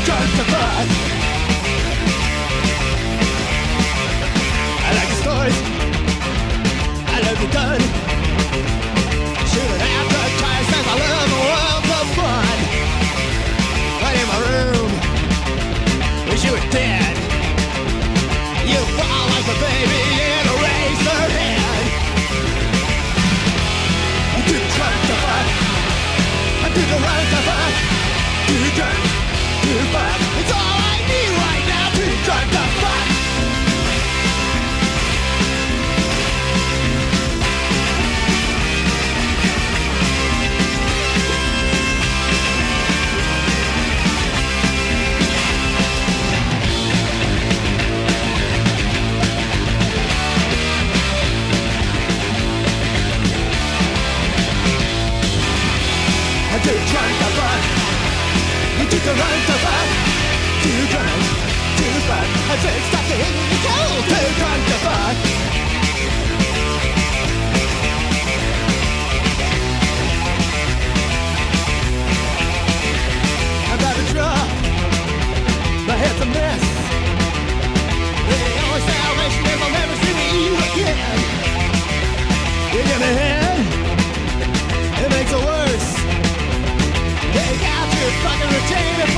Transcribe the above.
drunk to fuck. I like the stories, I love the gun. Shooting advertisements, I love the world of fun. Right in my room, wish you were dead. You fall like a baby in a razor head. I'm too drunk to fuck. I'm too drunk to fuck. Too drunk to fuck. It's all I need right now. Too drunk to fuck. I'm too drunk to fuck. I'm too drunk to fuck. Too drunk to fuck. I said stop the hitting the cold. Too drunk to fuck. I'm about to drop. My head's a mess. The only salvation is I'll never see you again. You give me head, it makes it worse. Take out your fucking routine.